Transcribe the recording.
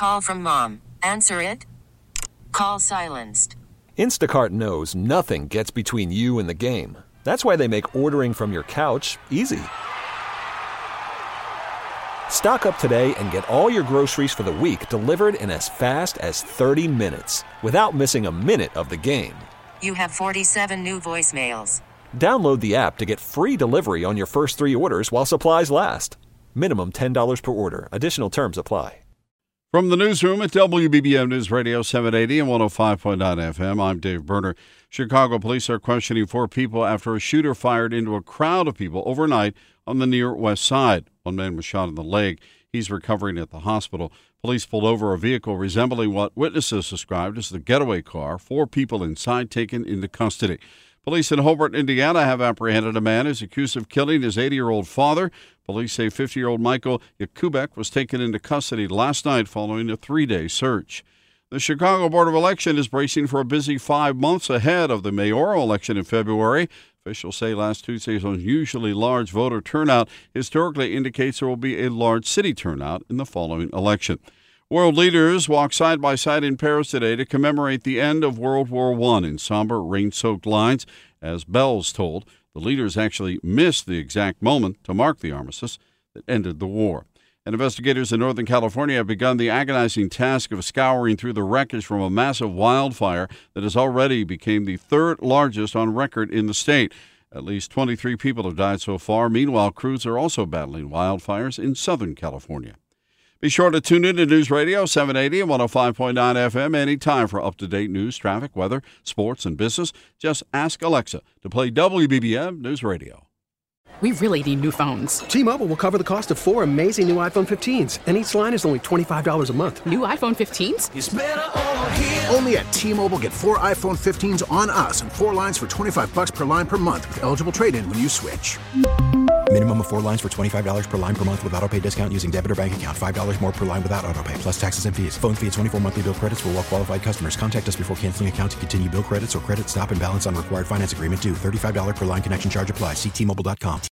call from mom. Answer it. Call silenced. Instacart knows nothing gets between you and the game. That's why they make ordering from your couch easy. Stock up today and get all your groceries for the week delivered in as fast as 30 minutes without missing a minute of the game. You have 47 new voicemails. Download the app to get free delivery on your first 3 orders while supplies last. Minimum $10 per order. Additional terms apply. From the newsroom at WBBM News Radio 780 and 105.9 FM, I'm Dave Berner. Chicago police are questioning 4 people after a shooter fired into a crowd of people overnight on the near west side. One man was shot in the leg. He's recovering at the hospital. Police pulled over a vehicle resembling what witnesses described as the getaway car. 4 people inside taken into custody. Police in Hobart, Indiana have apprehended a man who's accused of killing his 80-year-old father. Police say 50-year-old Michael Yakubek was taken into custody last night following a 3-day search. The Chicago Board of Election is bracing for a busy 5 months ahead of the mayoral election in February. Officials say last Tuesday's unusually large voter turnout historically indicates there will be a large city turnout in the following election. World leaders walked side by side in Paris today to commemorate the end of World War I in somber, rain-soaked lines. As Bells told, the leaders actually missed the exact moment to mark the armistice that ended the war. And investigators in Northern California have begun the agonizing task of scouring through the wreckage from a massive wildfire that has already become the 3rd largest on record in the state. At least 23 people have died so far. Meanwhile, crews are also battling wildfires in Southern California. Be sure to tune in to News Radio 780 and 105.9 FM anytime for up-to-date news, traffic, weather, sports, and business. Just ask Alexa to play WBBM News Radio. We really need new phones. T-Mobile will cover the cost of 4 amazing new iPhone 15s, and each line is only $25 a month. New iPhone 15s? It's better over here. Only at T-Mobile, get 4 iPhone 15s on us and 4 lines for $25 per line per month with eligible trade-in when you switch. Minimum of 4 lines for $25 per line per month with autopay discount using debit or bank account. $5 more per line without autopay, plus taxes and fees. Phone fee at 24 monthly bill credits for well-qualified customers. Contact us before canceling account to continue bill credits or credit stop and balance on required finance agreement due. $35 per line connection charge applies. See T-Mobile.com.